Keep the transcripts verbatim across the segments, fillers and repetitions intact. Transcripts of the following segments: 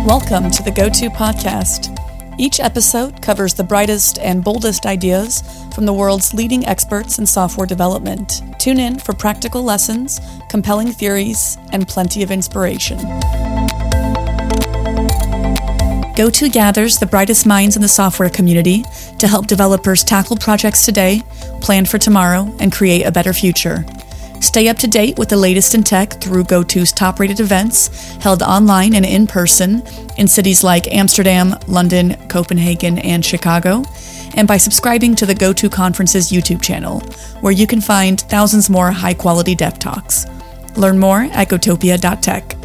Welcome to the Go-To Podcast. Each episode covers the brightest and boldest ideas from the world's leading experts in software development. Tune in for practical lessons, compelling theories, and plenty of inspiration. Go-To gathers the brightest minds in the software community to help developers tackle projects today, plan for tomorrow, and create a better future. Stay up to date with the latest in tech through Go-To's top-rated events held online and in person in cities like Amsterdam, London, Copenhagen, and Chicago, and by subscribing to the Go-To Conference's YouTube channel, where you can find thousands more high-quality dev talks. Learn more at gotopia dot tech.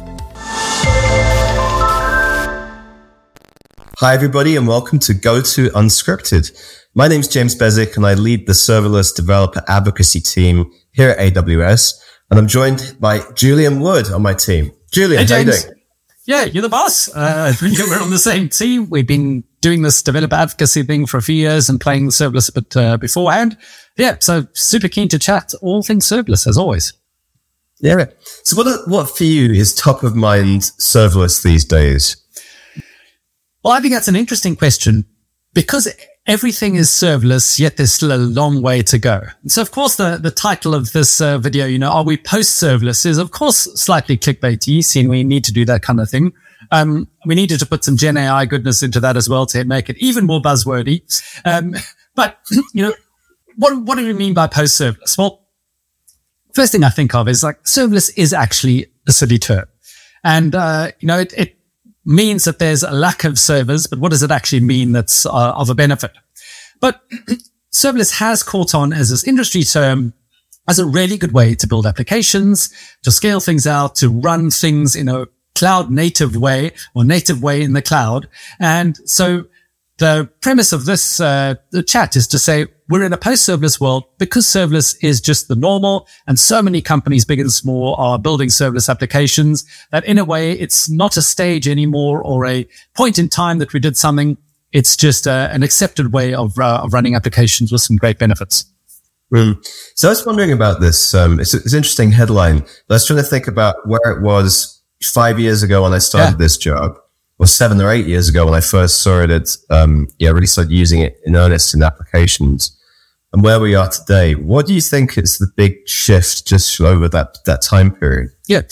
Hi, everybody, and welcome to Go-To Unscripted. My name's James Bezic, and I lead the serverless developer advocacy team here at A W S, and I'm joined by Julian Wood on my team. Julian, hey, how James. you doing? Yeah, you're the boss. Uh, we're on the same team. We've been doing this developer advocacy thing for a few years and playing serverless a bit uh, beforehand. Yeah, so super keen to chat all things serverless, as always. Yeah. So what, what for you is top of mind serverless these days? Well, I think that's an interesting question because everything is serverless, yet there's still a long way to go. So, of course, the, the title of this uh, video, you know, are we post-serverless, is, of course, slightly clickbaity, seeing we need to do that kind of thing. Um, we needed to put some Gen A I goodness into that as well to make it even more buzzwordy. Um, but, you know, what, what do we mean by post-serverless? Well, first thing I think of is like serverless is actually a silly term. And, uh, you know, it, it means that there's a lack of servers, but what does it actually mean that's uh, of a benefit? But serverless has caught on as this industry term as a really good way to build applications, to scale things out, to run things in a cloud native way or native way in the cloud. And so the premise of this uh, the chat is to say we're in a post-serverless world because serverless is just the normal, and so many companies, big and small, are building serverless applications that in a way it's not a stage anymore or a point in time that we did something. It's just uh, an accepted way of, uh, of running applications with some great benefits. Mm. So I was wondering about this. Um, it's, it's an interesting headline. I was trying to think about where it was five years ago when I started yeah. this job, or seven or eight years ago when I first saw it, um, yeah, really started using it in earnest in applications, and where we are today. What do you think is the big shift just over that, that time period? Yeah.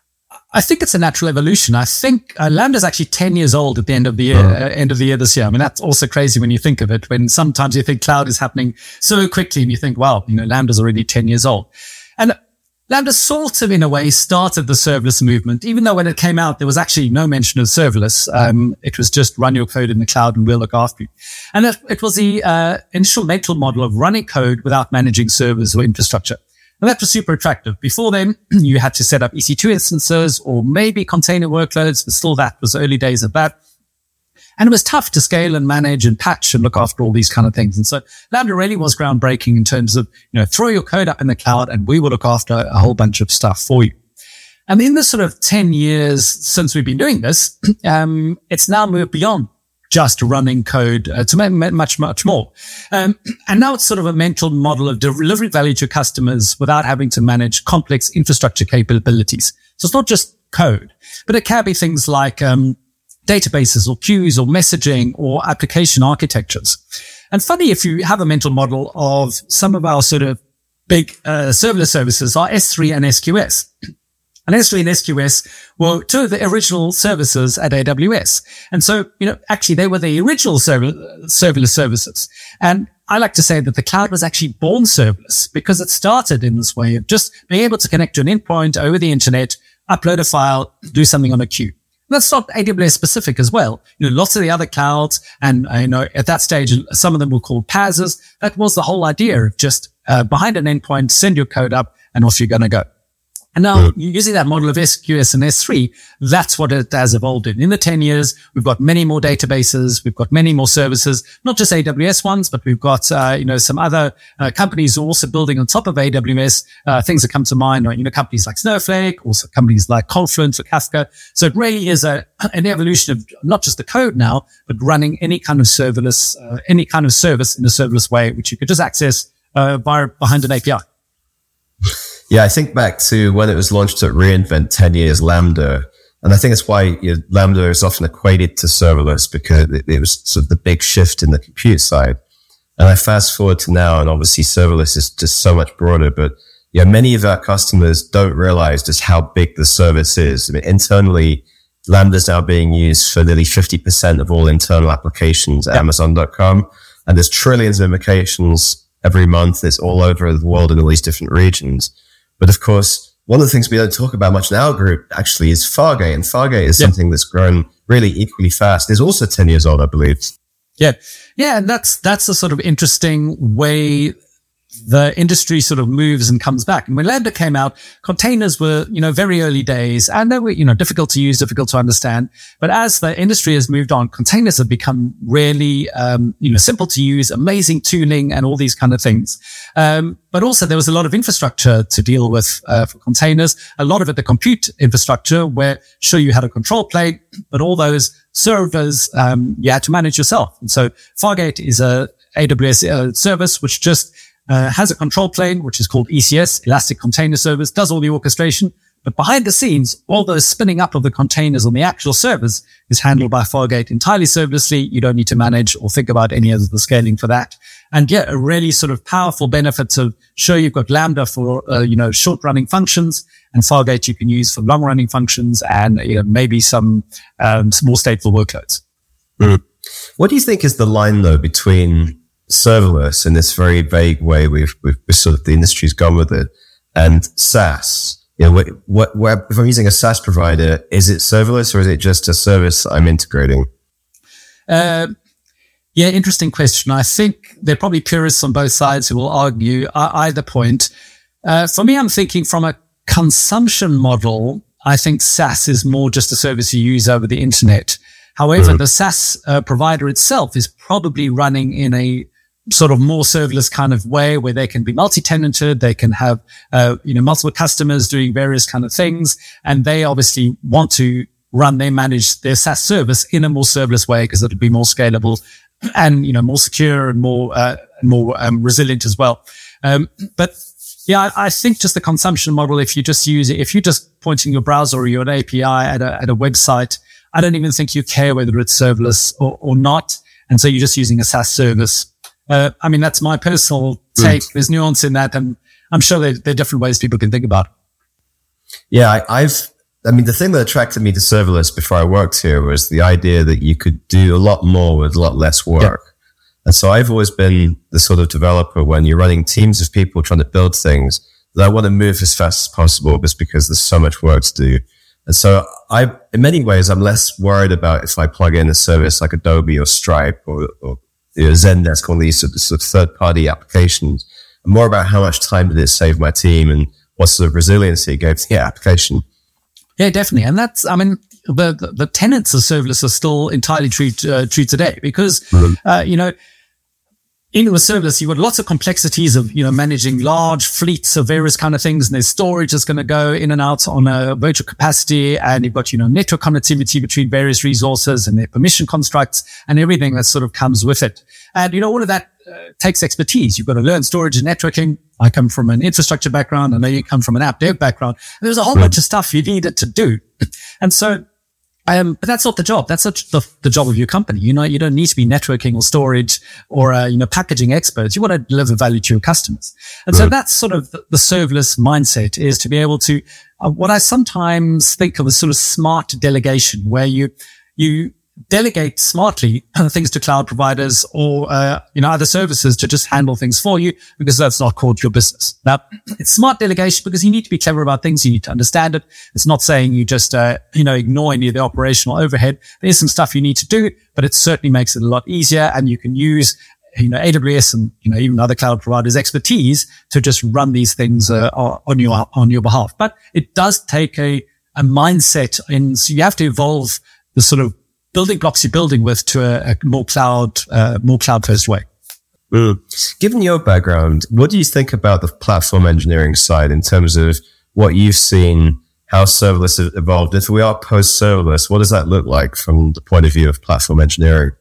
I think it's a natural evolution. I think uh, Lambda's actually ten years old at the end of the year, oh. uh, end of the year this year. I mean, that's also crazy when you think of it, when sometimes you think cloud is happening so quickly and you think, wow, you know, Lambda's already ten years old. And Lambda sort of, in a way, started the serverless movement, even though when it came out, there was actually no mention of serverless. Um, it was just run your code in the cloud and we'll look after you. And it, it was the uh, initial mental model of running code without managing servers or infrastructure. And that was super attractive. Before then, you had to set up E C two instances or maybe container workloads, but still that was early days of that. And it was tough to scale and manage and patch and look after all these kind of things. And so Lambda really was groundbreaking in terms of, you know, throw your code up in the cloud and we will look after a whole bunch of stuff for you. And in the sort of ten years since we've been doing this, um, it's now moved beyond just running code uh, to much, much more. Um, and now it's sort of a mental model of delivering value to customers without having to manage complex infrastructure capabilities. So it's not just code, but it can be things like, um, databases or queues or messaging or application architectures. And funny, if you have a mental model of some of our sort of big uh, serverless services are S three and S Q S. And S three and S Q S were two of the original services at A W S. And so, you know, actually they were the original server, serverless services. And I like to say that the cloud was actually born serverless because it started in this way of just being able to connect to an endpoint over the internet, upload a file, do something on a queue. That's not A W S specific as well. You know, lots of the other clouds, and uh, you know, at that stage, some of them were called P A Ss. That was the whole idea of just uh, behind an endpoint, send your code up, and off you're going to go. And now, using that model of S Q S and S three, that's what it has evolved in. In the ten years, we've got many more databases, we've got many more services, not just A W S ones, but we've got, uh, you know, some other uh, companies who are also building on top of A W S. Uh, things that come to mind are, you know, companies like Snowflake, also companies like Confluent or Kafka. So it really is a, an evolution of not just the code now, but running any kind of serverless, uh, any kind of service in a serverless way, which you could just access uh, via behind an A P I. Yeah, I think back to when it was launched at reInvent ten years Lambda. And I think that's why you know, Lambda is often equated to serverless, because it, it was sort of the big shift in the compute side. And I fast forward to now, and obviously serverless is just so much broader, but yeah, many of our customers don't realize just how big the service is. I mean, internally, Lambda is now being used for nearly fifty percent of all internal applications at Amazon dot com. And there's trillions of implications every month. It's all over the world in all these different regions. But of course, one of the things we don't talk about much in our group actually is Fargate. And Fargate is yep. something that's grown really equally fast. It's also ten years old, I believe. Yeah. Yeah. And that's, that's a sort of interesting way the industry sort of moves and comes back. And when Lambda came out, containers were, you know, very early days, and they were, you know, difficult to use, difficult to understand. But as the industry has moved on, containers have become really, um, you know, simple to use, amazing tooling and all these kind of things. Um, but also there was a lot of infrastructure to deal with, uh, for containers. A lot of it, the compute infrastructure, where sure you had a control plane, but all those servers, um, you had to manage yourself. And so Fargate is a A W S uh, service, which just Uh, has a control plane, which is called E C S, Elastic Container Service, does all the orchestration. But behind the scenes, all those spinning up of the containers on the actual servers is handled by Fargate entirely serverlessly. You don't need to manage or think about any of the scaling for that. And yeah, a really sort of powerful benefit of, sure, you've got Lambda for, uh, you know, short running functions, and Fargate you can use for long running functions and, you know, maybe some, um, more stateful workloads. Mm. What do you think is the line though between serverless in this very vague way we've, we've sort of the industry's gone with it, and SaaS? You know, what, what, what, if I'm using a SaaS provider, is it serverless or is it just a service I'm integrating? Uh, yeah, interesting question. I think there are probably purists on both sides who will argue uh, either point. Uh, for me, I'm thinking from a consumption model, I think SaaS is more just a service you use over the internet. However, mm-hmm. the SaaS uh, provider itself is probably running in a sort of more serverless kind of way, where they can be multi-tenanted, they can have, uh, you know, multiple customers doing various kind of things. And they obviously want to run, they manage their SaaS service in a more serverless way, because it'll be more scalable and, you know, more secure and more, uh, more, um, resilient as well. Um, but yeah, I, I think just the consumption model, if you just use it, if you're just pointing your browser or your A P I at a, at a website, I don't even think you care whether it's serverless or, or not. And so you're just using a SaaS service. Uh, I mean, that's my personal take. Mm. There's nuance in that, and I'm sure there, there are different ways people can think about it. Yeah, I, I've, I mean, the thing that attracted me to serverless before I worked here was the idea that you could do a lot more with a lot less work. Yeah. And so I've always been the sort of developer, when you're running teams of people trying to build things, that I want to move as fast as possible, just because there's so much work to do. And so I, in many ways, I'm less worried about if I plug in a service like Adobe or Stripe or, or you know, Zendesk, all these sort of, sort of third-party applications. I'm more about how much time did it save my team and what sort of resiliency it gave to the application. Yeah, definitely. And that's, I mean, the, the, the tenets of serverless are still entirely true, uh, true today, because, mm-hmm. uh, you know, in with serverless, you've got lots of complexities of, you know, managing large fleets of various kind of things, and there's storage that's going to go in and out on a virtual capacity, and you've got, you know, network connectivity between various resources and their permission constructs and everything that sort of comes with it. And, you know, all of that uh, takes expertise. You've got to learn storage and networking. I come from an infrastructure background. I know you come from an app dev background. And there's a whole mm-hmm. bunch of stuff you needed to do. And so, Um, but that's not the job. That's not the, the job of your company. You know, you don't need to be networking or storage or, uh, you know, packaging experts. You want to deliver value to your customers. And right. so that's sort of the, the serverless mindset, is to be able to, uh, what I sometimes think of as sort of smart delegation, where you, you delegate smartly things to cloud providers or, uh, you know, other services to just handle things for you, because that's not core to your business. Now, it's smart delegation because you need to be clever about things. You need to understand it. It's not saying you just, uh, you know, ignore any of the operational overhead. There's some stuff you need to do, but it certainly makes it a lot easier, and you can use, you know, A W S and, you know, even other cloud providers' expertise to just run these things, uh, on your, on your behalf. But it does take a, a mindset, and so you have to evolve the sort of building blocks you're building with to a, a more cloud, uh, more cloud-first way. Mm. Given your background, what do you think about the platform engineering side in terms of what you've seen, how serverless has evolved? If we are post-serverless, what does that look like from the point of view of platform engineering?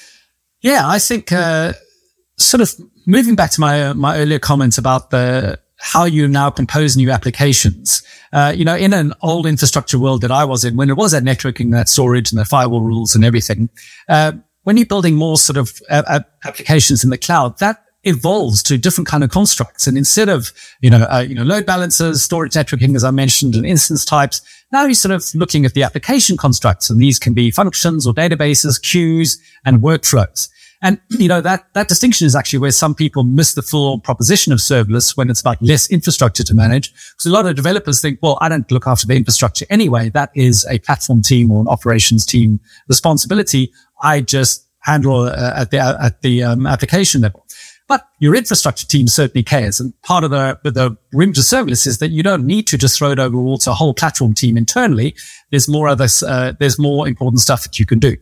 Yeah, I think uh, sort of moving back to my uh, my earlier comments about the how you now compose new applications. Uh, you know, in an old infrastructure world that I was in, when it was that networking, that storage and the firewall rules and everything, uh, when you're building more sort of uh, applications in the cloud, that evolves to different kind of constructs. And instead of, you know, uh, you know, load balancers, storage networking, as I mentioned, and instance types, now you're sort of looking at the application constructs. And these can be functions or databases, queues, and workflows. And, you know, that, that distinction is actually where some people miss the full proposition of serverless when it's about less infrastructure to manage. Because a lot of developers think, well, I don't look after the infrastructure anyway. That is a platform team or an operations team responsibility. I just handle uh, at the, at the um, application level. But your infrastructure team certainly cares. And part of the, the rim to serverless is that you don't need to just throw it over all to a whole platform team internally. There's more of this, uh, there's more important stuff that you can do.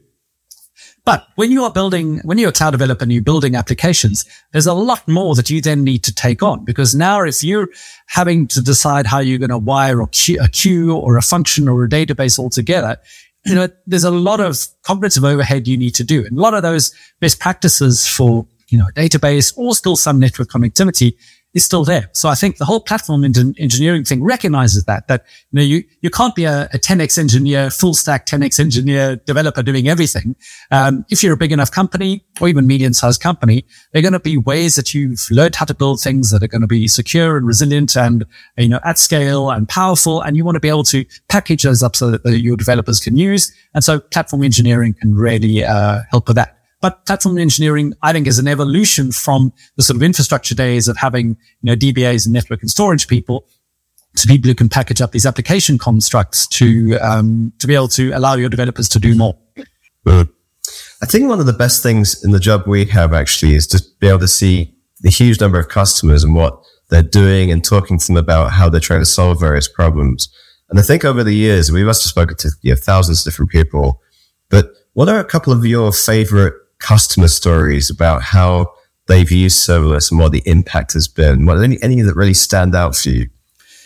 But when you are building, when you're a cloud developer and you're building applications, there's a lot more that you then need to take on. Because now if you're having to decide how you're going to wire a queue, a queue or a function or a database altogether, you know, there's a lot of cognitive overhead you need to do. And a lot of those best practices for, you know, a database or still some network connectivity is still there. So I think the whole platform engineering thing recognizes that, that, you know, you, you can't be a, a ten X engineer, full stack ten X engineer developer doing everything. Um, if you're a big enough company or even medium sized company, there are going to be ways that you've learned how to build things that are going to be secure and resilient and, you know, at scale and powerful. And you want to be able to package those up so that the, your developers can use. And so platform engineering can really, uh, help with that. But platform engineering, I think, is an evolution from the sort of infrastructure days of having, you know, D B As and network and storage people to people who can package up these application constructs to, um, to be able to allow your developers to do more. Mm. I think one of the best things in the job we have actually is to be able to see the huge number of customers and what they're doing and talking to them about how they're trying to solve various problems. And I think over the years, we must have spoken to you know, thousands of different people, but what are a couple of your favorite customer stories about how they've used serverless and what the impact has been? What any any that really stand out for you?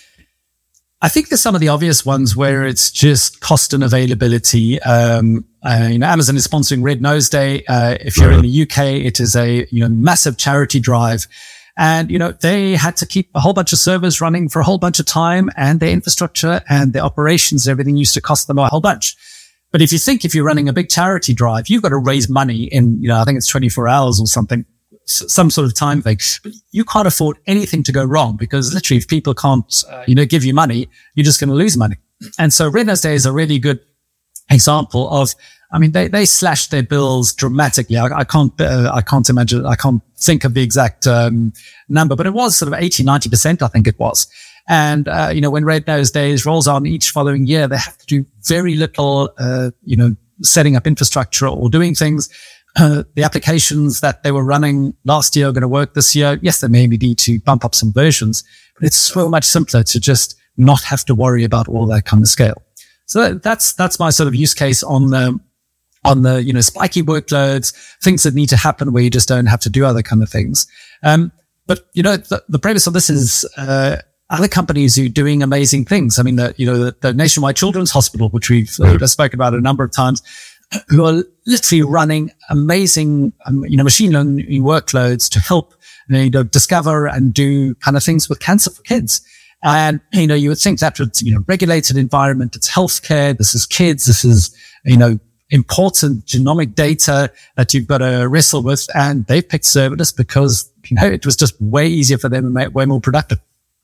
I think there's some of the obvious ones where it's just cost and availability. Um, uh, you know, Amazon is sponsoring Red Nose Day. Uh, if you're mm-hmm. in the U K, it is a you know massive charity drive, and you know they had to keep a whole bunch of servers running for a whole bunch of time, and their infrastructure and their operations, everything used to cost them a whole bunch. But if you think if you're running a big charity drive, you've got to raise money in, you know, I think it's twenty-four hours or something, some sort of time thing. But you can't afford anything to go wrong because literally if people can't, uh, you know, give you money, you're just going to lose money. And so Red Nose Day is a really good example of, I mean, they, they slashed their bills dramatically. I, I can't, uh, I can't imagine, I can't think of the exact, um, number, but it was sort of eighty, ninety percent, I think it was. And, uh, you know, when Red Nose Days rolls on each following year, they have to do very little, uh, you know, setting up infrastructure or doing things. Uh, the applications that they were running last year are going to work this year. Yes, they maybe need to bump up some versions, but it's so much simpler to just not have to worry about all that kind of scale. So that's, that's my sort of use case on the, on the, you know, spiky workloads, things that need to happen where you just don't have to do other kind of things. Um, but, you know, the, the premise of this is, uh, other companies who are doing amazing things. I mean, the, you know, the, the Nationwide Children's Hospital, which we've uh, spoken about a number of times, who are literally running amazing, um, you know, machine learning workloads to help, you know, discover and do kind of things with cancer for kids. And, you know, you would think that would, you know, regulated environment, it's healthcare, this is kids, this is, you know, important genomic data that you've got to wrestle with. And they've picked serverless because, you know, it was just way easier for them and way, way more productive.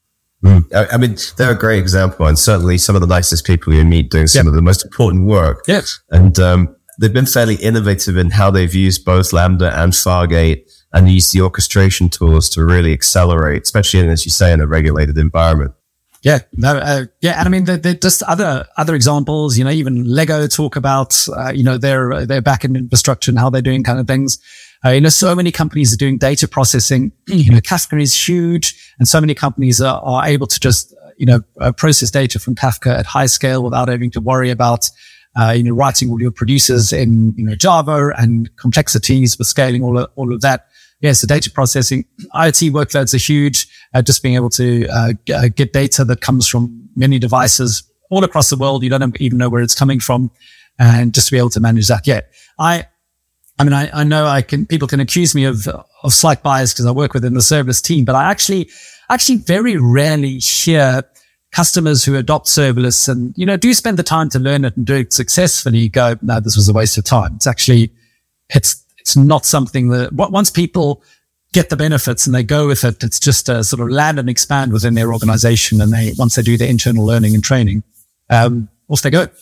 Mm. I, I mean, they're a great example, and certainly some of the nicest people you meet doing some yep. of the most important work. Yes. And um, they've been fairly innovative in how they've used both Lambda and Fargate and used the orchestration tools to really accelerate, especially in, as you say, in a regulated environment. Yeah, no, uh, yeah, and I mean, they're just other other examples. You know, even Lego talk about uh, you know their their backend infrastructure and how they're doing kind of things. Uh, you know, so many companies are doing data processing. You know, Kafka is huge, and so many companies are, are able to just, uh, you know, uh, process data from Kafka at high scale without having to worry about, uh, you know, writing all your producers in, you know, Java and complexities with scaling all of, all of that. Yeah, so data processing, IoT workloads are huge. Uh, just being able to uh, g- uh, get data that comes from many devices all across the world. You don't even know where it's coming from, and just to be able to manage that. Yeah, I. I mean, I, I know I can, people can accuse me of, of slight bias because I work within the serverless team, but I actually, actually very rarely hear customers who adopt serverless and, you know, do spend the time to learn it and do it successfully go, no, this was a waste of time. It's actually, it's, it's not something that once people get the benefits and they go with it, it's just a sort of land and expand within their organization. And they, once they do their internal learning and training, um, off they go.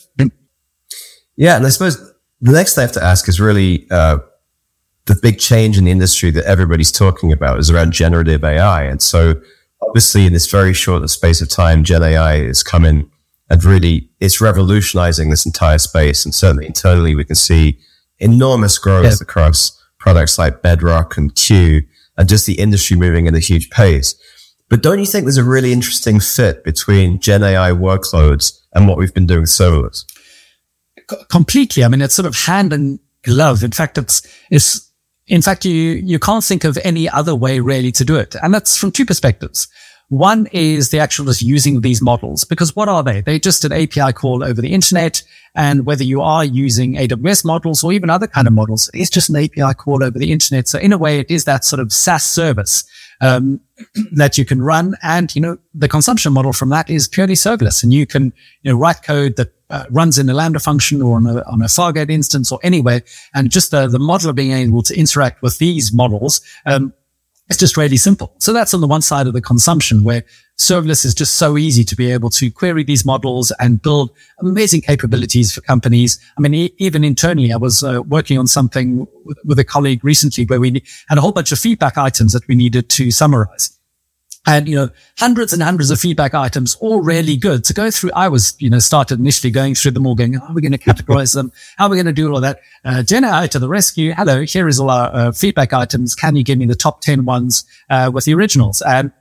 Yeah. And I suppose the next thing I have to ask is really, uh, the big change in the industry that everybody's talking about is around generative A I. And so obviously in this very short space of time, Gen A I is coming and really it's revolutionizing this entire space. And certainly internally, we can see enormous growth yeah. across products like Bedrock and Q and just the industry moving at a huge pace. But don't you think there's a really interesting fit between Gen A I workloads and what we've been doing with serverless? Completely. I mean, it's sort of hand in glove. In fact, it's, it's, in fact, you, you can't think of any other way really to do it. And that's from two perspectives. One is the actual just using these models, because what are they? They're just an A P I call over the internet. And whether you are using A W S models or even other kind of models, it's just an A P I call over the internet. So in a way, it is that sort of SaaS service, um, that you can run. And, you know, the consumption model from that is purely serverless. And you can, you know, write code that uh, runs in a Lambda function or on a, on a Fargate instance or anywhere. And just the, the model of being able to interact with these models, um, it's just really simple. So that's on the one side of the consumption, where serverless is just so easy to be able to query these models and build amazing capabilities for companies. I mean, e- even internally, I was uh, working on something with, with a colleague recently where we had a whole bunch of feedback items that we needed to summarize. And, you know, hundreds and hundreds of feedback items, all really good to go through. I was, you know, started initially going through them all going, how are we going to categorize them? How are we going to do all of that? Uh, Gen A I to the rescue. Hello, here is all our uh, feedback items. Can you give me the top ten ones, uh, with the originals? And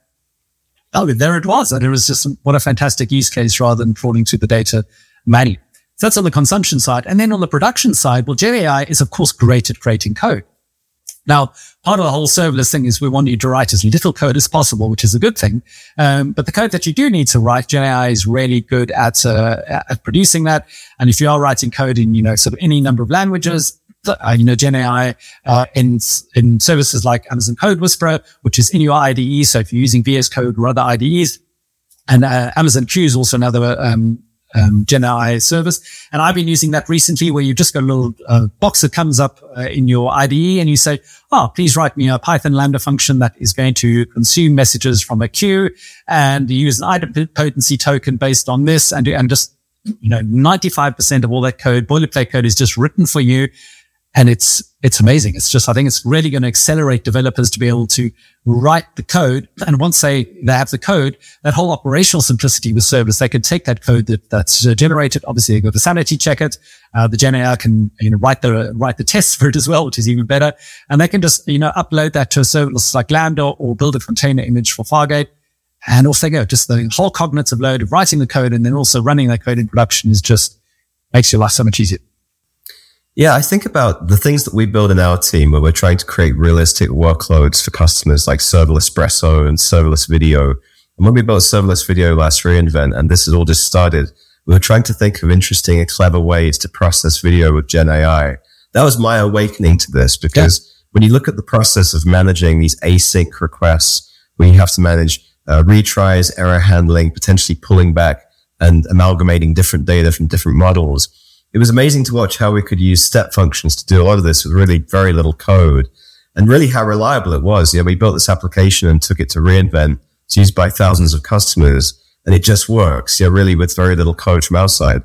oh, there it was. And it was just, what a fantastic use case rather than trawling through the data manually. So that's on the consumption side. And then on the production side, well, Gen A I is of course great at creating code. Now, part of the whole serverless thing is we want you to write as little code as possible, which is a good thing. Um, but the code that you do need to write, Gen A I is really good at, uh, at producing that. And if you are writing code in, you know, sort of any number of languages, uh, you know, Gen A I, uh, in, in services like Amazon Code Whisperer, which is in your I D E. So if you're using V S Code or other I D Es, and, uh, Amazon Q is also another, um, Um, Gen A I service. And I've been using that recently, where you just got a little uh, box that comes up uh, in your I D E and you say, oh, please write me a Python Lambda function that is going to consume messages from a queue and use an idempotency token based on this. And, and just, you know, ninety-five percent of all that code, boilerplate code, is just written for you. And it's, it's amazing. It's just, I think it's really going to accelerate developers to be able to write the code. And once they, they have the code, that whole operational simplicity with serverless, they can take that code that, that's uh, generated. Obviously, they go to sanity check it. Uh, the Gen A I can, you know, write the, write the tests for it as well, which is even better. And they can just, you know, upload that to a serverless like Lambda or build a container image for Fargate. And off they go. Just the whole cognitive load of writing the code and then also running that code in production is just makes your life so much easier. Yeah, I think about the things that we build in our team where we're trying to create realistic workloads for customers like Serverless Espresso and Serverless Video. And when we built Serverless Video last reInvent, and this has all just started, we were trying to think of interesting and clever ways to process video with Gen A I. That was my awakening to this, because yeah. when you look at the process of managing these async requests, where you have to manage uh, retries, error handling, potentially pulling back and amalgamating different data from different models, it was amazing to watch how we could use step functions to do a lot of this with really very little code, and really how reliable it was. You know, we built this application and took it to reInvent. It's used by thousands of customers, and it just works. Yeah, really with very little code from outside.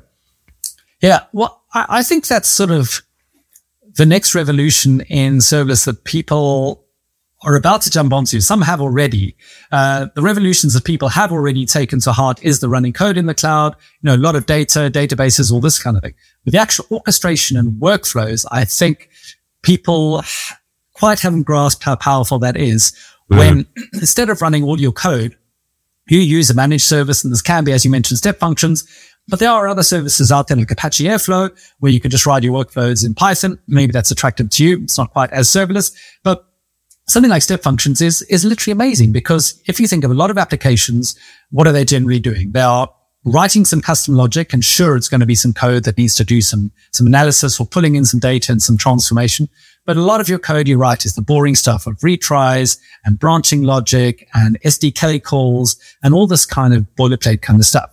Yeah, well, I, I think that's sort of the next revolution in serverless that people are about to jump onto. Some have already. Uh, the revolutions that people have already taken to heart is the running code in the cloud, you know, a lot of data, databases, all this kind of thing. With the actual orchestration and workflows, I think people quite haven't grasped how powerful that is. Mm. When instead of running all your code, you use a managed service, and this can be, as you mentioned, step functions. But there are other services out there like Apache Airflow, where you can just write your workflows in Python. Maybe that's attractive to you. It's not quite as serverless, but something like step functions is, is literally amazing, because if you think of a lot of applications, what are they generally doing? They are writing some custom logic, and sure, it's going to be some code that needs to do some, some analysis or pulling in some data and some transformation. But a lot of your code you write is the boring stuff of retries and branching logic and S D K calls and all this kind of boilerplate kind of stuff.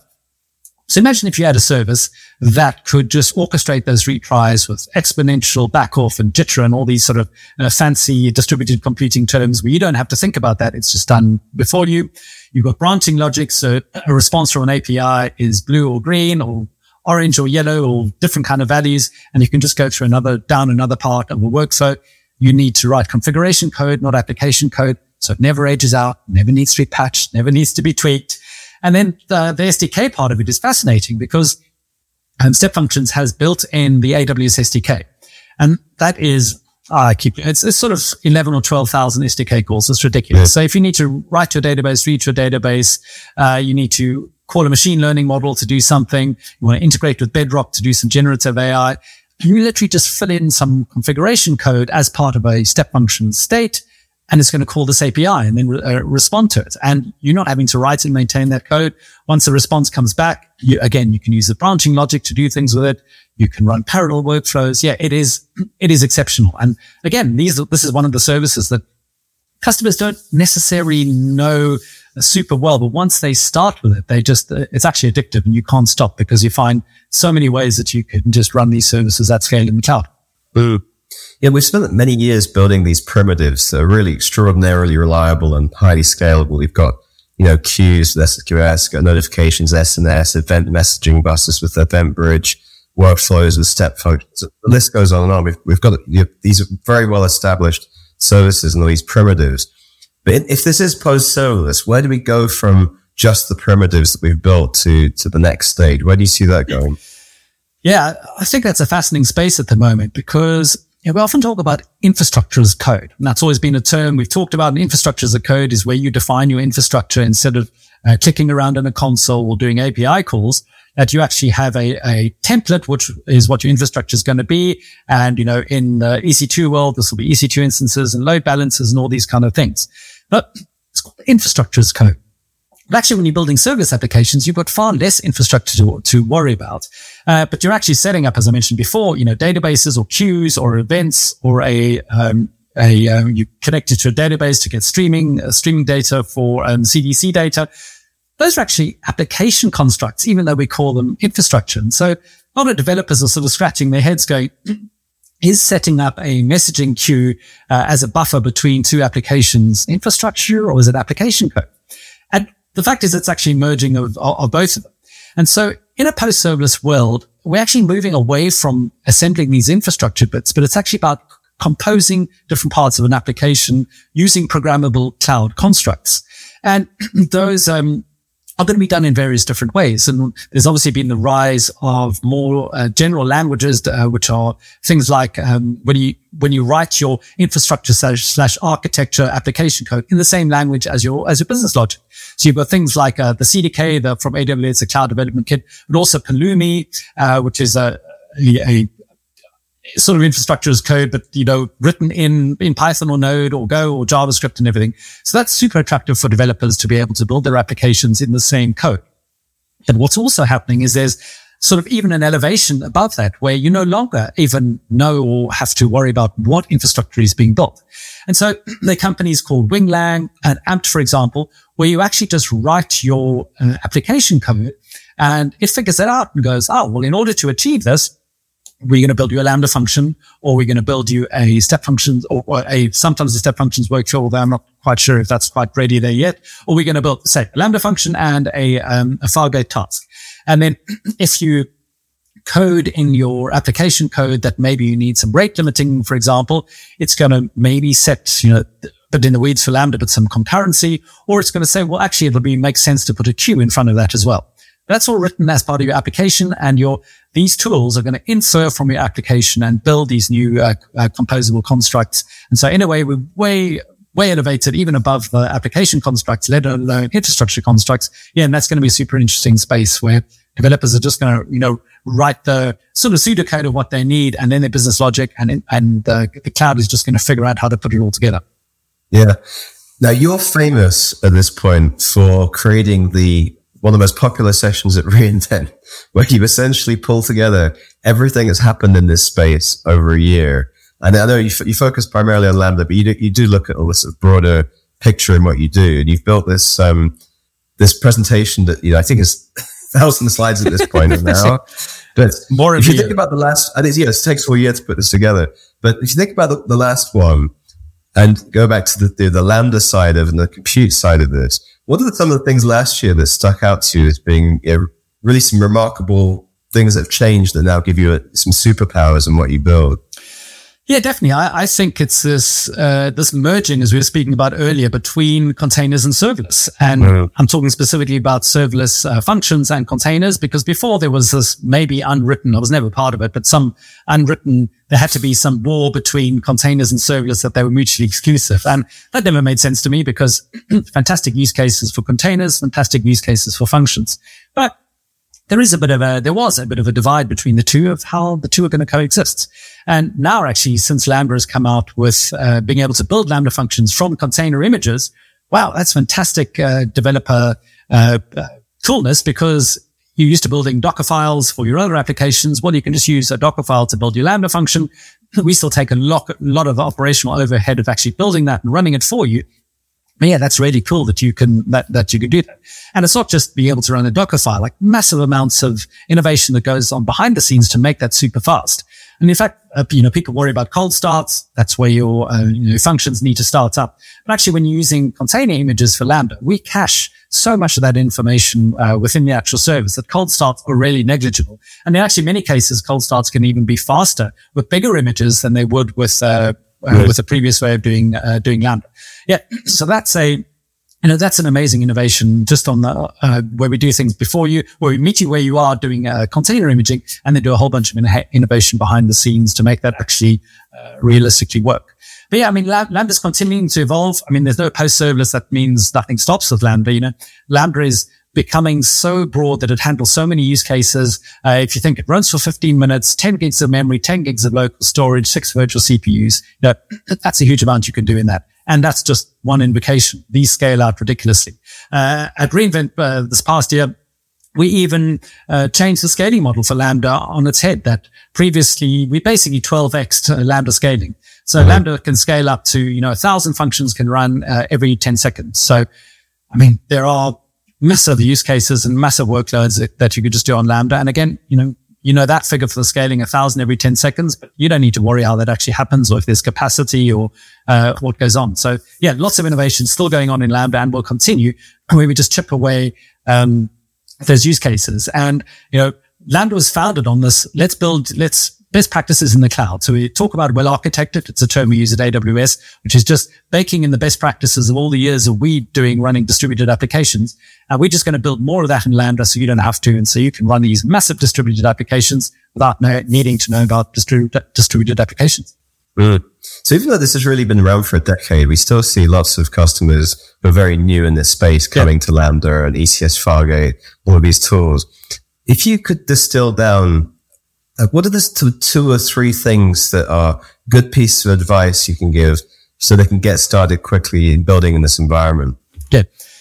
So imagine if you had a service that could just orchestrate those retries with exponential backoff and jitter and all these sort of uh, fancy distributed computing terms where you don't have to think about that. It's just done before you. You've got branching logic. So a response from an A P I is blue or green or orange or yellow or different kind of values. And you can just go through another, down another part of a workflow. You need to write configuration code, not application code. So it never ages out, never needs to be patched, never needs to be tweaked. And then the, the S D K part of it is fascinating because um, Step Functions has built in the A W S S D K. And that is, I keep, it's, it's sort of eleven or twelve thousand S D K calls. It's ridiculous. Yeah. So if you need to write to a database, read to a database, uh, you need to call a machine learning model to do something. You want to integrate with Bedrock to do some generative A I. You literally just fill in some configuration code as part of a Step Function state. And it's going to call this A P I and then re- uh, respond to it. And you're not having to write and maintain that code. Once the response comes back, you, again, you can use the branching logic to do things with it. You can run parallel workflows. Yeah, it is, it is exceptional. And again, these, this is one of the services that customers don't necessarily know super well, but once they start with it, they just, it's actually addictive and you can't stop because you find so many ways that you can just run these services at scale in the cloud. Mm. Yeah, we've spent many years building these primitives that are really extraordinarily reliable and highly scalable. We've got, you know, queues with S Q S, got notifications, S N S, event messaging buses with EventBridge, workflows with Step Functions. The list goes on and on. We've, we've got you know, these very well established services and all these primitives. But if this is post-serverless, where do we go from just the primitives that we've built to, to the next stage? Where do you see that going? Yeah, I think that's a fascinating space at the moment because you know, we often talk about infrastructure as code. And that's always been a term we've talked about. And infrastructure as a code is where you define your infrastructure instead of uh, clicking around in a console or doing A P I calls, that you actually have a, a template, which is what your infrastructure is going to be. And, you know, in the E C two world, this will be E C two instances and load balancers and all these kind of things. But it's called infrastructure as code. But actually, when you're building service applications, you've got far less infrastructure to, to worry about. Uh, but you're actually setting up, as I mentioned before, you know, databases or queues or events or a, um, a, um, you connect it to a database to get streaming, uh, streaming data for, um, C D C data. Those are actually application constructs, even though we call them infrastructure. And so a lot of developers are sort of scratching their heads going, is setting up a messaging queue, uh, as a buffer between two applications infrastructure or is it application code? And the fact is it's actually merging of, of both of them. And so in a post-serverless world, we're actually moving away from assembling these infrastructure bits, but it's actually about composing different parts of an application using programmable cloud constructs. And those, um, are going to be done in various different ways. And there's obviously been the rise of more uh, general languages, uh, which are things like um, when you when you write your infrastructure slash, slash architecture application code in the same language as your as your business logic. So you've got things like uh, the C D K, the from A W S, the Cloud Development Kit, but also Pulumi, uh, which is a, a, a sort of infrastructure as code, but, you know, written in, in Python or Node or Go or JavaScript and everything. So that's super attractive for developers to be able to build their applications in the same code. And what's also happening is there's sort of even an elevation above that where you no longer even know or have to worry about what infrastructure is being built. And so there are companies called Winglang and Amped, for example, where you actually just write your uh, application code and it figures it out and goes, oh, well, in order to achieve this, we're going to build you a Lambda function, or we're going to build you a step functions, or, or a sometimes a step functions workflow, although I'm not quite sure if that's quite ready there yet. Or we're going to build, say, a Lambda function and a um, a Fargate task. And then if you code in your application code that maybe you need some rate limiting, for example, it's going to maybe set, you know, but in the weeds for Lambda, but some concurrency, or it's going to say, well, actually, it'll be make sense to put a queue in front of that as well. That's all written as part of your application, and your these tools are going to infer from your application and build these new uh, uh, composable constructs. And so, in a way, we're way way elevated, even above the application constructs, let alone infrastructure constructs. Yeah, and that's going to be a super interesting space where developers are just going to, you know, write the sort of pseudocode of what they need, and then their business logic, and and uh, the cloud is just going to figure out how to put it all together. Yeah. Now you're famous at this point for creating the one of the most popular sessions at reInvent, where you essentially pull together everything that's happened in this space over a year And I know you, f- you focus primarily on Lambda, but you do, you do look at all this sort of broader picture in what you do. And you've built this, um, this presentation that, you know, I think is a thousand slides at this point now. But more if you think about the last, I think, yes, it takes four years to put this together. But if you think about the, the last one and go back to the, the, the Lambda side of and the compute side of this, what are the, some of the things last year that stuck out to you as being, you know, really some remarkable things that have changed that now give you a, some superpowers in what you build? Yeah, definitely. I, I think it's this uh, this merging, as we were speaking about earlier, between containers and serverless. And mm. I'm talking specifically about serverless uh, functions and containers, because before there was this maybe unwritten, I was never part of it, but some unwritten, there had to be some war between containers and serverless, that they were mutually exclusive. And that never made sense to me, because fantastic use cases for containers, fantastic use cases for functions. But there is a bit of a, there was a bit of a divide between the two of how the two are going to coexist. And now actually, since Lambda has come out with uh, being able to build Lambda functions from container images, wow, that's fantastic uh, developer uh, uh, coolness, because you're used to building Docker files for your other applications. Well, you can just use a Docker file to build your Lambda function. We still take a lot, lot of operational overhead of actually building that and running it for you. But yeah, that's really cool that you can, that, that you can do that. And it's not just being able to run a Docker file, like massive amounts of innovation that goes on behind the scenes to make that super fast. And in fact, uh, you know, people worry about cold starts. That's where your, uh, you know, functions need to start up. But actually, when you're using container images for Lambda, we cache so much of that information, uh, within the actual service that cold starts are really negligible. And in actually many cases, cold starts can even be faster with bigger images than they would with, uh, uh with a previous way of doing, uh, doing Lambda. Yeah. So that's a, you know, that's an amazing innovation just on the, uh, where we do things before you, where we meet you where you are doing uh, container imaging, and then do a whole bunch of in- innovation behind the scenes to make that actually uh, realistically work. But yeah, I mean, Lambda's continuing to evolve. I mean, there's no post serverless. That means nothing stops with Lambda. You know, Lambda is becoming so broad that it handles so many use cases. Uh, if you think it runs for fifteen minutes, ten gigs of memory, ten gigs of local storage, six virtual C P Us, you know, that's a huge amount you can do in that. And that's just one invocation. These scale out ridiculously. Uh, at reInvent uh, this past year, we even uh, changed the scaling model for Lambda on its head. That previously we basically twelve x'd Lambda scaling. So mm-hmm. Lambda can scale up to, you know, a thousand functions can run uh, every ten seconds. So, I mean, there are massive use cases and massive workloads that, that you could just do on Lambda. And again, you know, you know that figure for the scaling, a thousand every ten seconds, but you don't need to worry how that actually happens or if there's capacity or uh, what goes on. So yeah, lots of innovation still going on in Lambda and will continue, where we just chip away um those use cases. And, you know, Lambda was founded on this, let's build, let's best practices in the cloud. So we talk about well architected. It's a term we use at A W S, which is just baking in the best practices of all the years of we doing running distributed applications. And we're just going to build more of that in Lambda so you don't have to. And so you can run these massive distributed applications without know, needing to know about distributed, distributed applications. Mm. So even though this has really been around for a decade, we still see lots of customers who are very new in this space coming yeah. to Lambda and E C S Fargate, all of these tools. If you could distill down, uh, what are the two, two or three things that are good pieces of advice you can give so they can get started quickly in building in this environment? Yeah.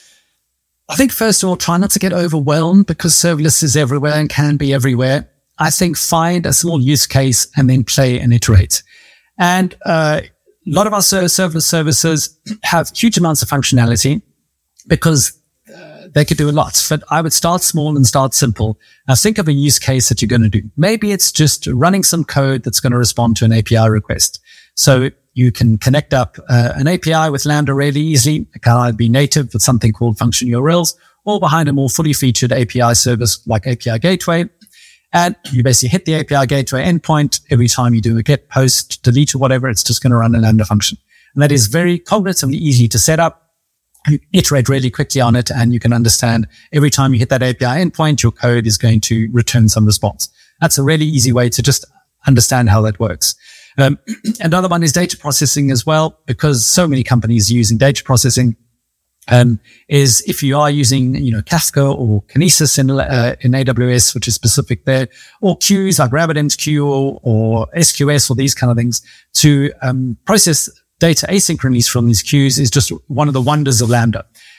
I think first of all, try not to get overwhelmed because serverless is everywhere and can be everywhere. I think find a small use case and then play and iterate. And uh, a lot of our serverless services have huge amounts of functionality because uh, they could do a lot. But I would start small and start simple. Now think of a use case that you're going to do. Maybe it's just running some code that's going to respond to an A P I request. So you can connect up uh, an A P I with Lambda really easily. It can either be native with something called function U R Ls or behind a more fully featured A P I service like A P I Gateway. And you basically hit the A P I gateway endpoint. Every time you do a get, post, delete, or whatever, it's just going to run a Lambda function. And that is very cognitively easy to set up. You iterate really quickly on it, and you can understand every time you hit that A P I endpoint, your code is going to return some response. That's a really easy way to just understand how that works. Um, another one is data processing as well, because so many companies are using data processing. Um, is if you are using, you know, Kafka or Kinesis in, uh, in A W S, which is specific there, or queues like RabbitMQ or, or S Q S or these kind of things to, um, process data asynchronously from these queues is just one of the wonders of Lambda.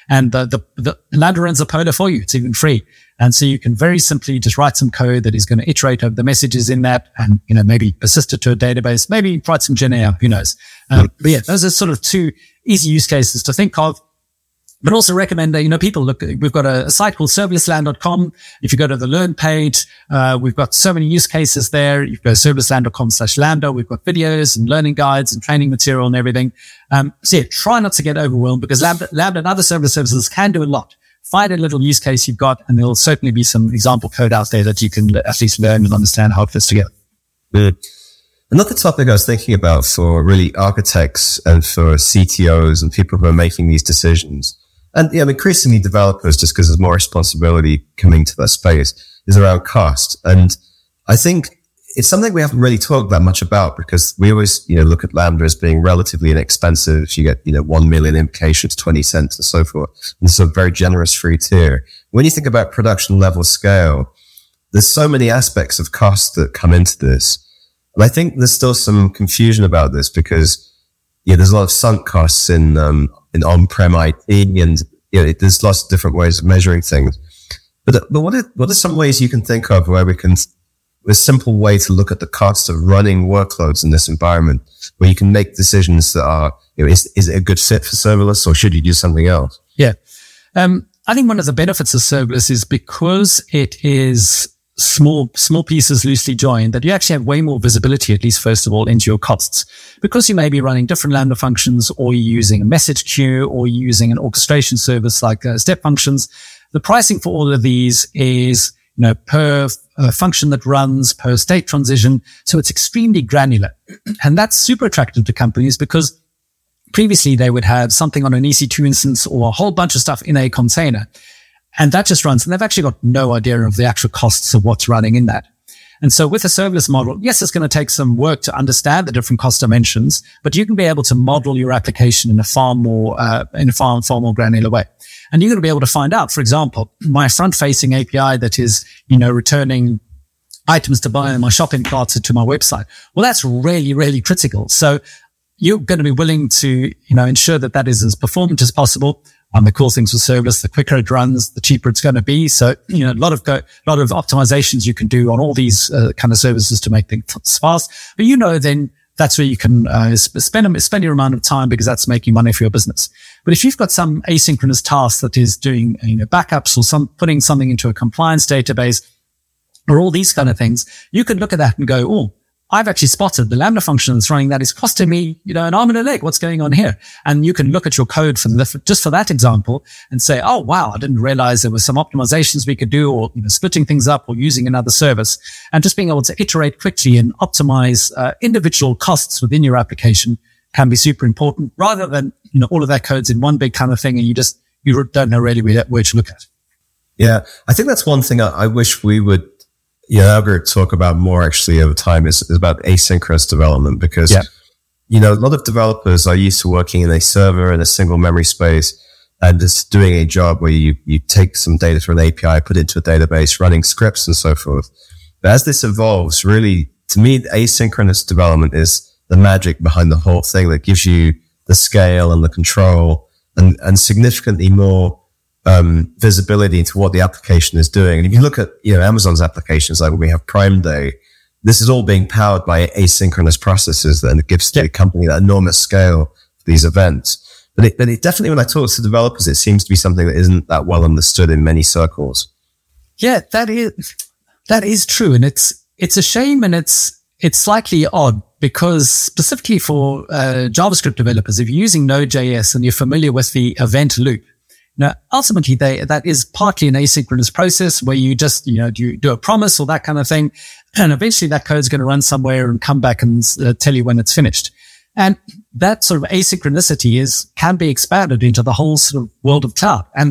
And the, the, the Lambda runs a polar for you. It's even free. And so you can very simply just write some code that is going to iterate over the messages in that and, you know, maybe persist it to a database, maybe write some Gen A I, who knows? Um, but yeah, those are sort of two easy use cases to think of. But also recommend that, you know, people look, we've got a, a site called serverless land dot com. If you go to the Learn page, uh, we've got so many use cases there. You go serverless land dot com slash lambda. We've got videos and learning guides and training material and everything. Um, so yeah, try not to get overwhelmed because Lambda, Lambda and other serverless services can do a lot. Find a little use case you've got and there'll certainly be some example code out there that you can at least learn and understand how it fits together. Mm. Another topic I was thinking about for really architects and for C T Os and people who are making these decisions, and yeah, increasingly developers, just because there's more responsibility coming to that space, is around cost. And I think it's something we haven't really talked that much about because we always, you know, look at Lambda as being relatively inexpensive. You get, you know, one million implications, twenty cents and so forth. And it's a very generous free tier. When you think about production level scale, there's so many aspects of cost that come into this. And I think there's still some confusion about this because, yeah, there's a lot of sunk costs in, um, in on-prem I T and, you know, there's lots of different ways of measuring things. But, but what are, what are some ways you can think of where we can, a simple way to look at the cost of running workloads in this environment where you can make decisions that are, you know, is, is it a good fit for serverless or should you do something else? Yeah. Um, I think one of the benefits of serverless is because it is small, small pieces loosely joined that you actually have way more visibility, at least first of all, into your costs because you may be running different Lambda functions or you're using a message queue or you're using an orchestration service like uh, step functions. The pricing for all of these is, you know, per uh, function that runs, per state transition. So it's extremely granular. And that's super attractive to companies because previously they would have something on an E C two instance or a whole bunch of stuff in a container. And that just runs. And they've actually got no idea of the actual costs of what's running in that. And so with a serverless model, yes, it's going to take some work to understand the different cost dimensions, but you can be able to model your application in a far more, uh, in a far, far more granular way. And you're going to be able to find out, for example, my front-facing A P I that is, you know, returning items to buy in my shopping cart to my website. Well, that's really, really critical. So you're going to be willing to, you know, ensure that that is as performant as possible. Um, the cool things with serverless, the quicker it runs, the cheaper it's going to be. So, you know, a lot of, go, a lot of optimizations you can do on all these uh, kind of services to make things fast. But, you know, then that's where you can uh, spend, spend your amount of time because that's making money for your business. But if you've got some asynchronous task that is doing, you know, backups or some, putting something into a compliance database or all these kind of things, you can look at that and go, oh, I've actually spotted the Lambda function that's running that is costing me, you know, an arm and a leg. What's going on here? And you can look at your code for the, just for that example and say, oh, wow, I didn't realize there were some optimizations we could do or, you know, splitting things up or using another service and just being able to iterate quickly and optimize uh, individual costs within your application can be super important rather than, you know, all of that code's in one big kind of thing and you just, you don't know really where, where to look at. Yeah. I think that's one thing I, I wish we would, yeah, I'm going to talk about more actually over time is, is about asynchronous development because, yeah. you know, a lot of developers are used to working in a server in a single memory space and just doing a job where you, you take some data from an A P I, put it into a database, running scripts and so forth. But as this evolves, really, to me, asynchronous development is the magic behind the whole thing that gives you the scale and the control and, and significantly more Um, visibility into what the application is doing. And if you look at, you know, Amazon's applications, like when we have Prime Day, this is all being powered by asynchronous processes that it gives the company that enormous scale for these events. But it, but it definitely, when I talk to developers, it seems to be something that isn't that well understood in many circles. Yeah, that is, that is true. And it's, it's a shame and it's, it's slightly odd because specifically for uh, JavaScript developers, if you're using Node.js and you're familiar with the event loop, now, ultimately, they, that is partly an asynchronous process where you just, you know, do you do a promise or that kind of thing. And eventually that code's going to run somewhere and come back and uh, tell you when it's finished. And that sort of asynchronicity is, can be expanded into the whole sort of world of cloud. And,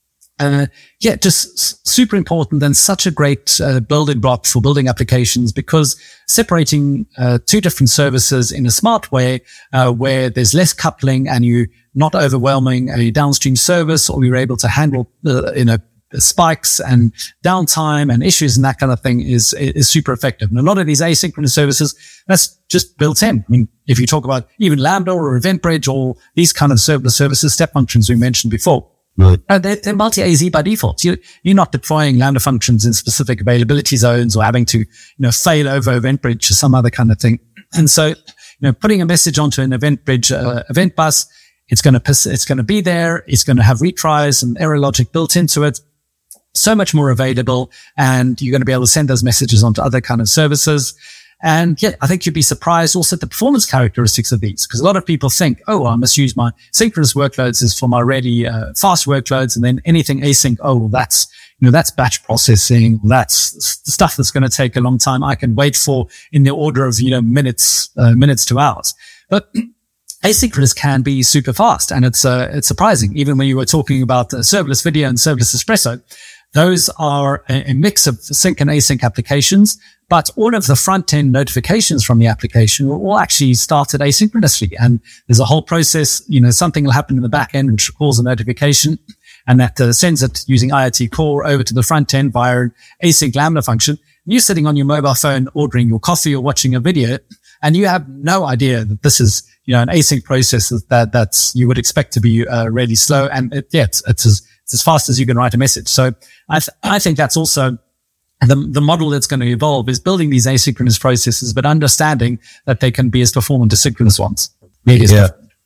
uh, yeah, just s- super important and such a great uh, building block for building applications because separating uh, two different services in a smart way, uh, where there's less coupling and you not overwhelming a downstream service, or you're able to handle, uh, you know, spikes and downtime and issues and that kind of thing is, is super effective. And a lot of these asynchronous services, that's just built in. I mean, if you talk about even Lambda or EventBridge or these kind of serverless services, step functions we mentioned before, Right. Uh, they're, they're multi-A Z by default. You, you're not deploying Lambda functions in specific availability zones or having to, you know, fail over event bridge or some other kind of thing. And so, you know, putting a message onto an event bridge, uh, event bus, it's going to, it's going to be there. It's going to have retries and error logic built into it. So much more available. And you're going to be able to send those messages onto other kind of services. And yeah, I think you'd be surprised also at the performance characteristics of these, because a lot of people think, oh, well, I must use my synchronous workloads is for my really uh, fast workloads, and then anything async, oh, well, that's, you know, that's batch processing. That's stuff that's going to take a long time. I can wait for in the order of, you know, minutes, uh, minutes to hours. But asynchronous can be super fast, and it's uh, it's surprising. Even when you were talking about uh, serverless video and serverless espresso, those are a, a mix of sync and async applications. But all of the front-end notifications from the application will all actually started asynchronously. And there's a whole process, you know, something will happen in the back end which calls a notification, and that uh, sends it using I O T Core over to the front end via an async Lambda function. You're sitting on your mobile phone ordering your coffee or watching a video, and you have no idea that this is, you know, an async process that that's you would expect to be uh, really slow. And it, yeah, it's, it's, as, it's as fast as you can write a message. So I, th- I think that's also The, the model that's going to evolve is building these asynchronous processes, but understanding that they can be as performant as synchronous ones. Yeah.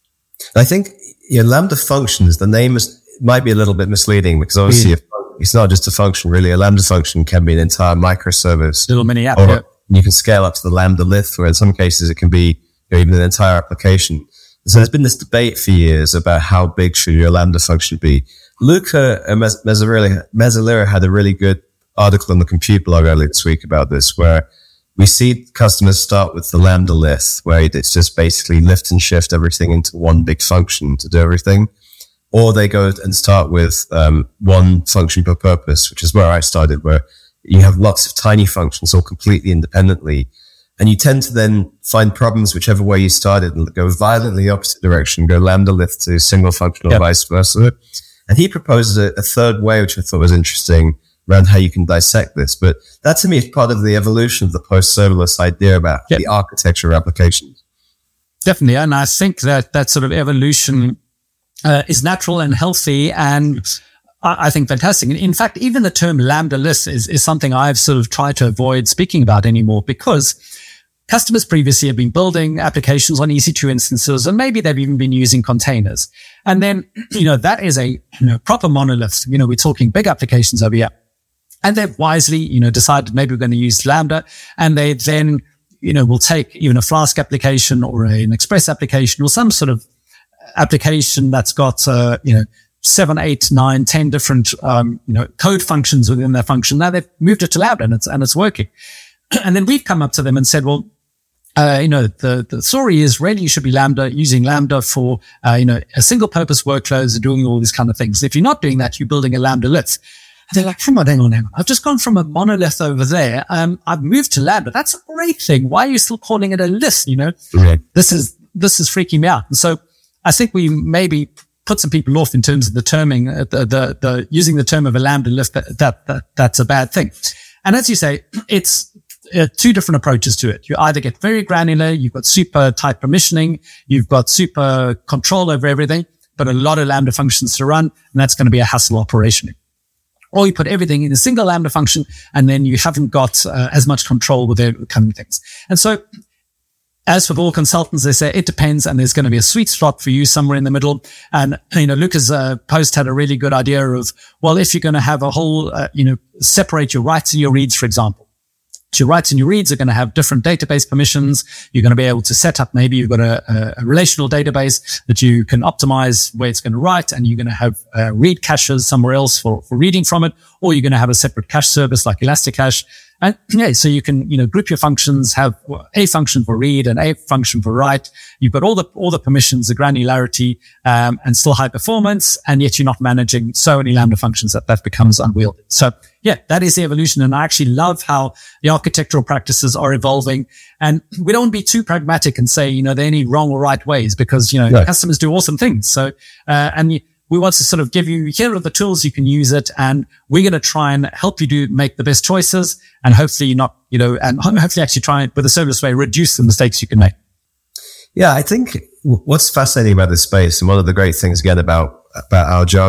I think, yeah, Lambda functions, the name is, might be a little bit misleading, because obviously yeah. it's not just a function really. A Lambda function can be an entire microservice. Little mini app. Or yeah. You can scale up to the Lambda lith, where in some cases it can be, you know, even an entire application. So there's been this debate for years about how big should your Lambda function be. Luca Mezzalera had a really good article in the Compute blog earlier this week about this, where we see customers start with the Lambda lith, where it's just basically lift and shift everything into one big function to do everything. Or they go and start with um, one function per purpose, which is where I started, where you have lots of tiny functions all completely independently. And you tend to then find problems whichever way you started and go violently the opposite direction, go Lambda lith to single function or yep. vice versa. And he proposes a, a third way, which I thought was interesting, around how you can dissect this. But that to me is part of the evolution of the post-serverless idea about yep. the architecture of applications. Definitely. And I think that that sort of evolution uh, is natural and healthy, and I, I think fantastic. In fact, even the term Lambda list is, is something I've sort of tried to avoid speaking about anymore, because customers previously have been building applications on E C two instances, and maybe they've even been using containers. And then, you know, that is a you know, proper monolith. You know, we're talking big applications over here. And they've wisely, you know, decided maybe we're going to use Lambda, and they then, you know, will take even a Flask application or a, an Express application or some sort of application that's got, uh, you know, seven, eight, nine, ten different, um, you know, code functions within their function. Now they've moved it to Lambda, and it's, and it's working. And then we've come up to them and said, well, uh, you know, the, the story is really you should be Lambda, using Lambda for, uh, you know, a single purpose workloads and doing all these kind of things. If you're not doing that, you're building a Lambda lith. And they're like, hang on, hang on, hang on. I've just gone from a monolith over there. Um, I've moved to Lambda. That's a great thing. Why are you still calling it a list? You know, right. this is, this is freaking me out. And so I think we maybe put some people off in terms of the terming, uh, the, the, the, using the term of a Lambda list. That, that, that, that's a bad thing. And as you say, it's uh, two different approaches to it. You either get very granular, you've got super tight permissioning, you've got super control over everything, but a lot of Lambda functions to run, and that's going to be a hassle operationally. Or you put everything in a single Lambda function, and then you haven't got uh, as much control with the coming things. And so, as with all consultants, they say it depends, and there's going to be a sweet spot for you somewhere in the middle. And, you know, Luca's uh, post had a really good idea of, well, if you're going to have a whole, uh, you know, separate your writes and your reads, for example. Your writes and your reads are going to have different database permissions. You're going to be able to set up, maybe you've got a, a relational database that you can optimize where it's going to write, and you're going to have uh, read caches somewhere else for, for reading from it, or you're going to have a separate cache service like Elasticache. And yeah, so you can, you know, group your functions, have a function for read and a function for write. You've got all the, all the permissions, the granularity, um, and still high performance. And yet you're not managing so many Lambda functions that that becomes unwieldy. So yeah, that is the evolution. And I actually love how the architectural practices are evolving. And we don't be too pragmatic and say, you know, there are any wrong or right ways, because, you know, right. customers do awesome things. So, uh, and you, we want to sort of give you, here are the tools, you can use it, and we're going to try and help you do, make the best choices, and hopefully not, you know, and hopefully actually try and, with a serverless way, reduce the mistakes you can make. Yeah, I think what's fascinating about this space, and one of the great things again about, about our job,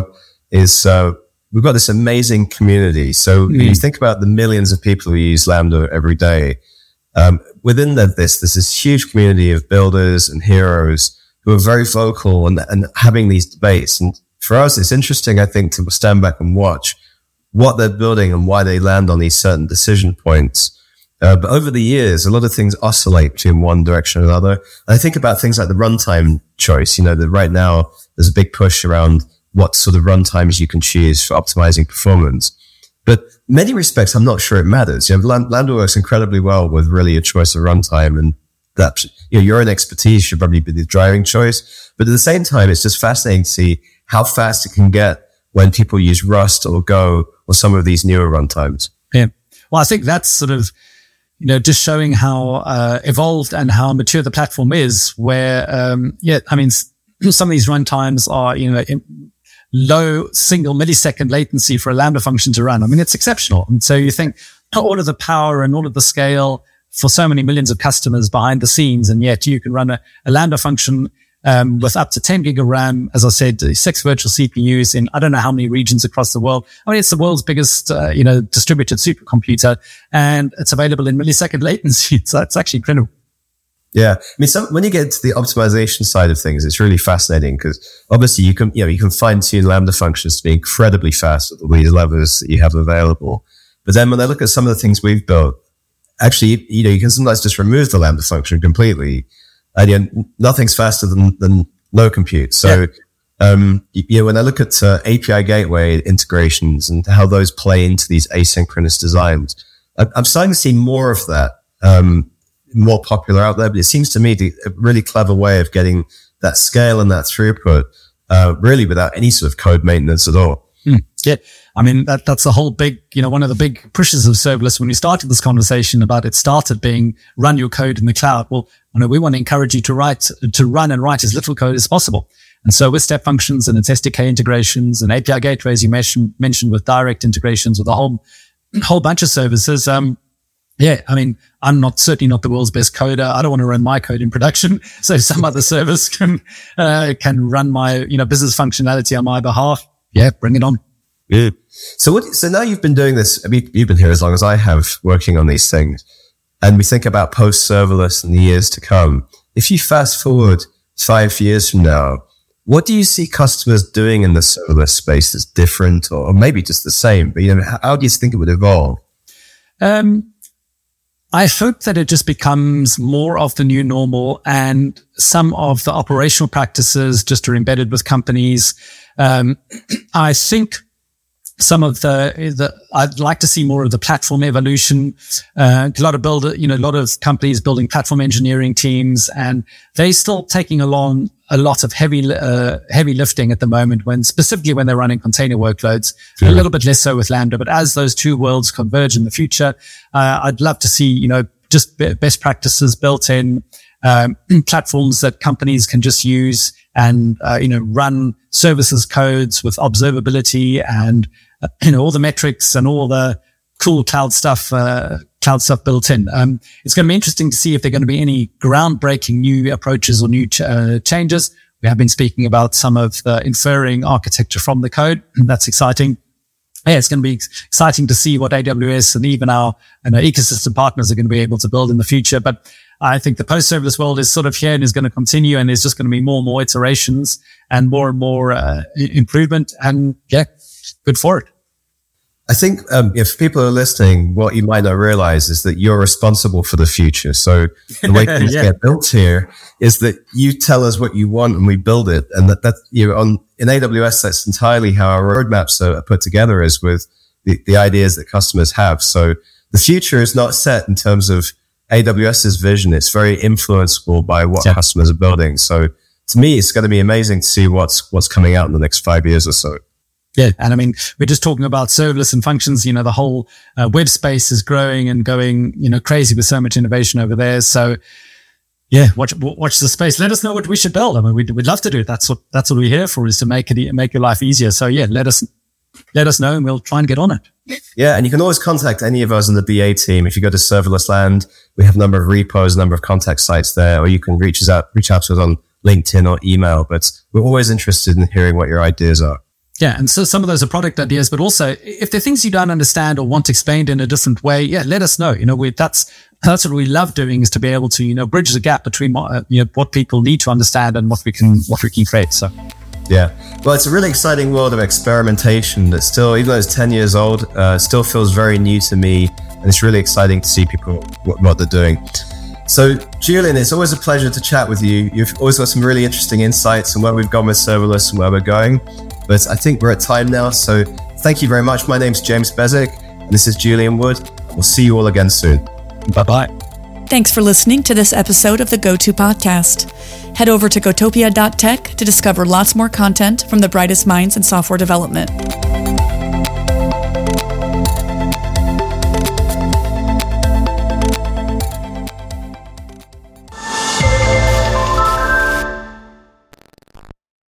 is uh, we've got this amazing community. So mm. you think about the millions of people who use Lambda every day. Um, within the, this, there's this huge community of builders and heroes who are very vocal and, and having these debates. And for us, it's interesting, I think, to stand back and watch what they're building and why they land on these certain decision points. Uh, but over the years, a lot of things oscillate between one direction or another. And I think about things like the runtime choice. You know, that right now there's a big push around what sort of runtimes you can choose for optimizing performance. But in many respects, I'm not sure it matters. You know, Lambda works incredibly well with really a choice of runtime, and that, you know, your own expertise should probably be the driving choice. But at the same time, it's just fascinating to see how fast it can get when people use Rust or Go or some of these newer runtimes. Yeah. Well, I think that's sort of, you know, just showing how uh, evolved and how mature the platform is, where, um, yeah, I mean, some of these runtimes are, you know, in low single millisecond latency for a Lambda function to run. I mean, it's exceptional. And so you think all of the power and all of the scale for so many millions of customers behind the scenes, and yet you can run a, a Lambda function um, with up to ten gig of RAM, as I said, six virtual C P Us in I don't know how many regions across the world. I mean, it's the world's biggest, uh, you know, distributed supercomputer, and it's available in millisecond latency. So it's actually incredible. Yeah. I mean, some, when you get to the optimization side of things, it's really fascinating because obviously you can, you know, you can fine tune Lambda functions to be incredibly fast with all these levers that you have available. But then when I look at some of the things we've built, actually, you know, you can sometimes just remove the Lambda function completely. And you know, nothing's faster than, than low compute. So, yeah. um, you, you know, when I look at uh, A P I gateway integrations and how those play into these asynchronous designs, I, I'm starting to see more of that. Um, more popular out there, but it seems to me to a really clever way of getting that scale and that throughput, uh, really without any sort of code maintenance at all. Mm, yeah. I mean, that, that's the whole big, you know, one of the big pushes of serverless. When we started this conversation about it started being run your code in the cloud. Well, you know, we want to encourage you to write, to run and write as little code as possible. And so with step functions and its S D K integrations and A P I gateways, you mentioned, mentioned with direct integrations with a whole, whole bunch of services, um, yeah, I mean, I'm not certainly not the world's best coder. I don't want to run my code in production, so some other service can uh, can run my you know business functionality on my behalf. Yeah, bring it on. Yeah. So what? So now you've been doing this. I mean, you've been here as long as I have, working on these things, and we think about post serverless in the years to come. If you fast forward five years from now, what do you see customers doing in the serverless space that's different, or maybe just the same? But you know, how do you think it would evolve? Um. I hope that it just becomes more of the new normal, and some of the operational practices just are embedded with companies. Um, I think some of the, the, I'd like to see more of the platform evolution. Uh, a lot of builder, you know, a lot of companies building platform engineering teams, and they're still taking along a lot of heavy, uh, heavy lifting at the moment, when specifically when they're running container workloads, yeah. A little bit less so with Lambda. But as those two worlds converge in the future, uh, I'd love to see, you know, just best practices built in, um, platforms that companies can just use and, uh, you know, run services codes with observability and, uh, you know, all the metrics and all the cool cloud stuff, uh, cloud stuff built in. Um, it's going to be interesting to see if there are going to be any groundbreaking new approaches or new ch- uh, changes. We have been speaking about some of the inferring architecture from the code, and that's exciting. Yeah, it's going to be exciting to see what A W S and even our, and our ecosystem partners are going to be able to build in the future. But I think the post-serverless world is sort of here and is going to continue, and there's just going to be more and more iterations and more and more uh, improvement. And yeah, good for it. I think um, if people are listening, what you might not realize is that you're responsible for the future. So the way things yeah. get built here is that you tell us what you want and we build it. And that, that you know, on in A W S, that's entirely how our roadmaps are put together, is with the, the ideas that customers have. So the future is not set in terms of AWS's vision. It's very influenceable by what yeah. customers are building. So to me, it's going to be amazing to see what's what's coming out in the next five years or so. Yeah. And I mean, we're just talking about serverless and functions. You know, the whole uh, web space is growing and going, you know, crazy with so much innovation over there. So yeah, watch, watch the space. Let us know what we should build. I mean, we'd, we'd love to do it. That's what, that's what we're here for, is to make it, make your life easier. So yeah, let us, let us know and we'll try and get on it. Yeah. And you can always contact any of us in the B A team. If you go to Serverless Land, we have a number of repos, a number of contact sites there, or you can reach us out, reach out to us on LinkedIn or email. But we're always interested in hearing what your ideas are. Yeah, and so some of those are product ideas, but also if there are things you don't understand or want explained in a different way, yeah, let us know. You know, we, that's that's what we love doing, is to be able to, you know, bridge the gap between what, uh, you know, what people need to understand and what we can what we can create. So, yeah, well, it's a really exciting world of experimentation that still, even though it's ten years old, uh, still feels very new to me, and it's really exciting to see people what, what they're doing. So, Julian, it's always a pleasure to chat with you. You've always got some really interesting insights on where we've gone with serverless and where we're going. But I think we're at time now, so thank you very much. My name's James Bezic, and this is Julian Wood. We'll see you all again soon. Bye-bye. Thanks for listening to this episode of the GoTo Podcast. Head over to gotopia dot tech to discover lots more content from the brightest minds in software development.